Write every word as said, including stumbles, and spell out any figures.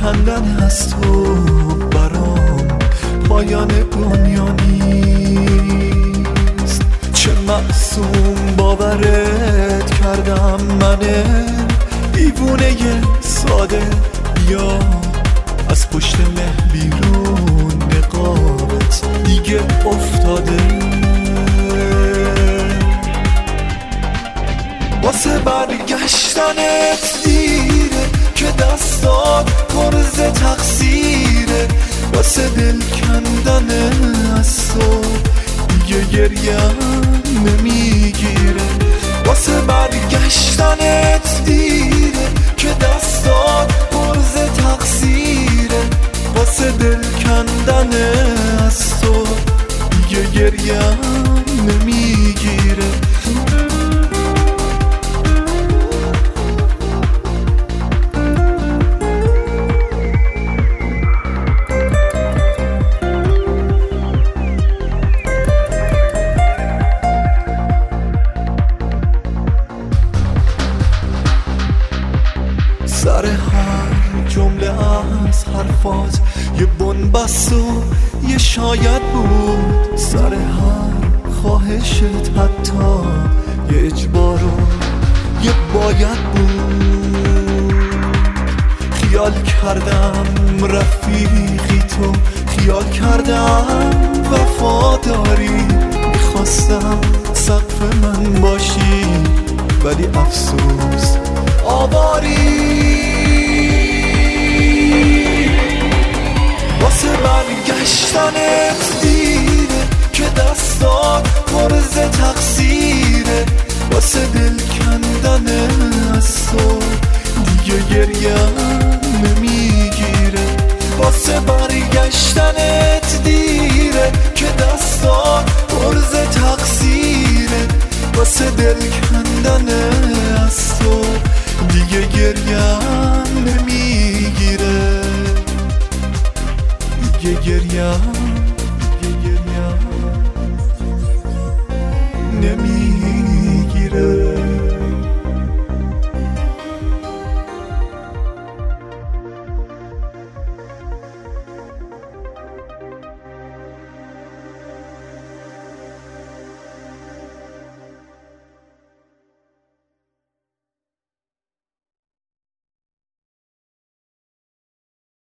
کندن از تو برام پایان دنیا نیست. چه معصوم باورت کردم من دیوونه ساده، یا از پشت مه بیرون نقابت دیگه افتاده. واسه برگشتنت دیره که دستات پرز تقصیره، واسه دل کندن از تو دیگه گریم نمیگیره. واسه برگشتنت دیره که دستات پرز تقصیره، واسه دل کندن از تو دیگه گریم نمیگیره. سر هر جمله از حرفات یه بنبست و یه شاید بود، سر هر خواهشت حتی یه اجبار و یه باید بود. خیال کردم رفیقی تو، خیال کردم وفاداری، میخواستم سقف من باشی ولی افسوس آواری. واسه برگشتنت دیره که دستات پرز تقصیره، واسه دل کندن از تو دیگه گریم نمیگیره. واسه برگشتنت دیره که دستات پرز تقصیره، واسه دل کندن از تو دیگه گریم نمیگیره، دیگه گریم